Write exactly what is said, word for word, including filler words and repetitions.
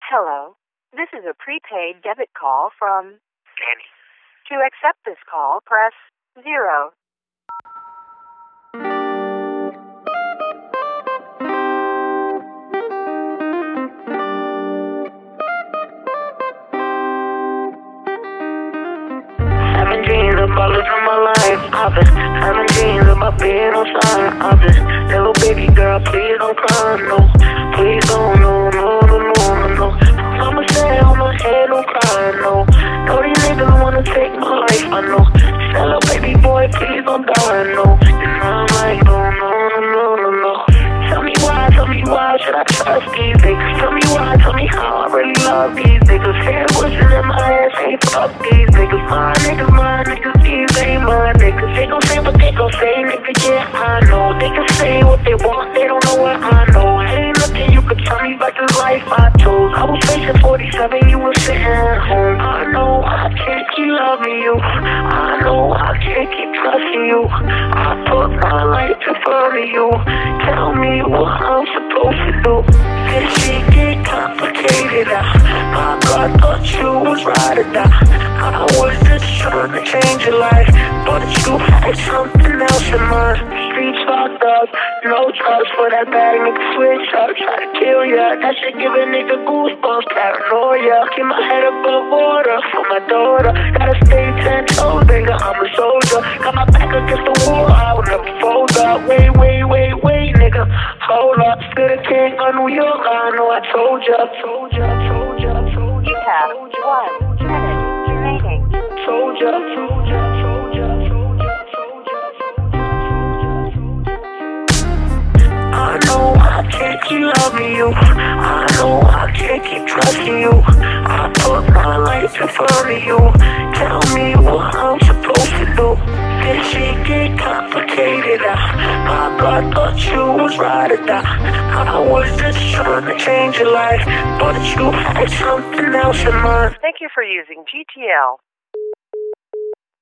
Hello. This is a prepaid debit call from Danny. To accept this call, press zero. Having dreams about living my life, I've been having dreams about being on side. I've been, little baby girl, please don't cry, no. Please don't, no, no, no, no, no, no. I'ma stay on my head, don't cry, no. No, these niggas wanna take my life, I know. Hello, baby boy, please don't die, no. And I'm like, no, no, no, no, no, no. Tell me why, tell me why should I trust these niggas? Tell me why, tell me how I really love these niggas. Head wishing in my ass, ain't fuck these niggas. My niggas, my niggas, these ain't my niggas. They gon' say what they gon' say, nigga, yeah, I know. They can say what they want, they don't know what I know. Ain't nothing you could tell me about this life I chose. I was facing forty-seven, you were sitting at home. I know I can't keep loving you. I know I can't keep trusting you. I put my life in front of you. Tell me what I'm supposed to do. This shit get complicated. I, I thought you was right or die. I was just trying to change your life, but you had something else in mind. Streets locked up, no trust for that bad nigga switch up. Try to kill ya, that shit give a nigga goosebumps, paranoia. Keep my head above water for my daughter. Gotta stay ten toes, nigga, I'm a soldier. Got my back against the wall, I would never fold up. Wait, wait, wait, wait, nigga, hold up. Still the king of New York, I know I told ya, told ya, told ya, told ya. You have one minute remaining. Told ya, told ya, told ya, told ya, told ya, told ya, told ya. I know I can't keep loving you. I know I can't keep trusting you. I put my life in front of you. Tell me what I'm supposed to do. This shit get complicated. I, I thought you was right or die. I was just trying to change your life, but you had something else in mind. Thank you for using G T L.